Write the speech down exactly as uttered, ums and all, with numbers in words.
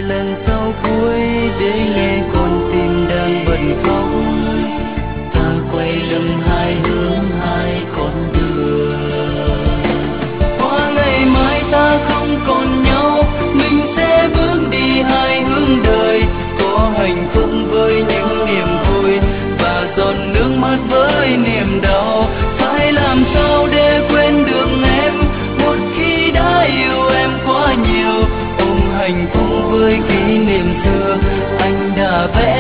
lần sau cuối để nghe con tim đang bật khóc. Ta quay lưng hai hướng hai con đường. Qua ngày mai ta không còn nhau, mình sẽ bước đi hai hướng đời. Có hạnh phúc với những niềm vui và giọt nước mắt với niềm đau. Phải làm sao để quên được em một khi đã yêu em quá nhiều. Ôm hạnh phúc với kỷ niệm xưa anh đã vẽ